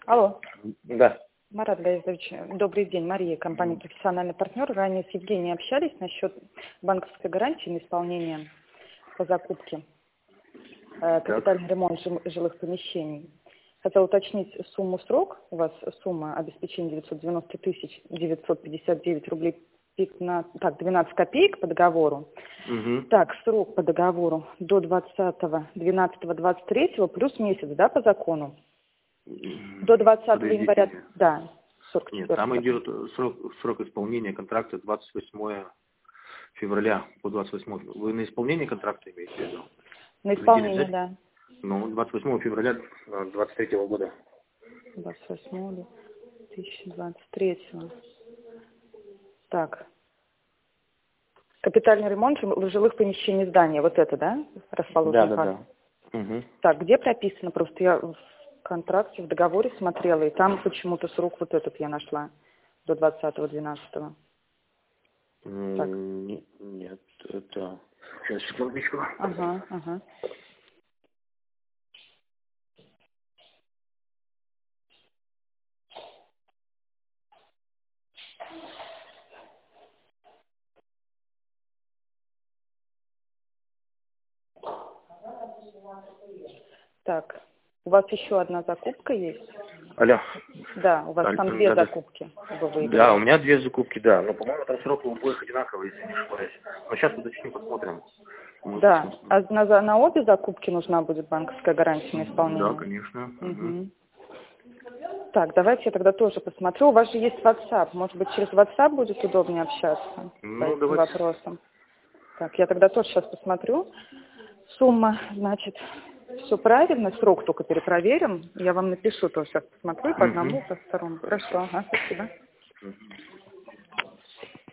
Алло. Да. Марат Гаизович, добрый день. Мария, компания «Профессиональный партнер». Ранее с Евгением общались насчет банковской гарантии на исполнение по закупке капитальный ремонт жилых помещений. Хотела уточнить сумму, срок. У вас сумма обеспечения 990 959 рублей 12 копеек по договору. Угу. Так, срок по договору до 20.12.23 плюс месяц, да, по закону? До 20 января, да. 44. Нет, там идет срок исполнения контракта 28 февраля по 28. Вы на исполнение контракта имеете в виду? На исполнение, да. Ну, 28 февраля 23 года. 28 2023. Так. Капитальный ремонт жилых помещений здания. Вот это, да? Расположено. Да. Угу. Так, где прописано? Просто я в контракте, в договоре смотрела, и там почему-то срок вот этот я нашла. До 20.12. Так. Нет, это... Сейчас, секундочку. Ага. Так, у вас еще одна закупка есть? Алло. Да, у вас там две закупки. Да, у меня две закупки, да. Но, по-моему, там срок у обоих одинаковый, если не ошибаюсь. Но сейчас уточним, посмотрим. Да, а на обе закупки нужна будет банковская гарантия на исполнение? Да, конечно. Угу. Так, давайте я тогда тоже посмотрю. У вас же есть WhatsApp. Может быть, через WhatsApp будет удобнее общаться по этим вопросам? Так, я тогда тоже сейчас посмотрю. Сумма, значит, все правильно. Срок только перепроверим. Я вам напишу тоже сейчас посмотрю по одному, по второму. Хорошо, спасибо.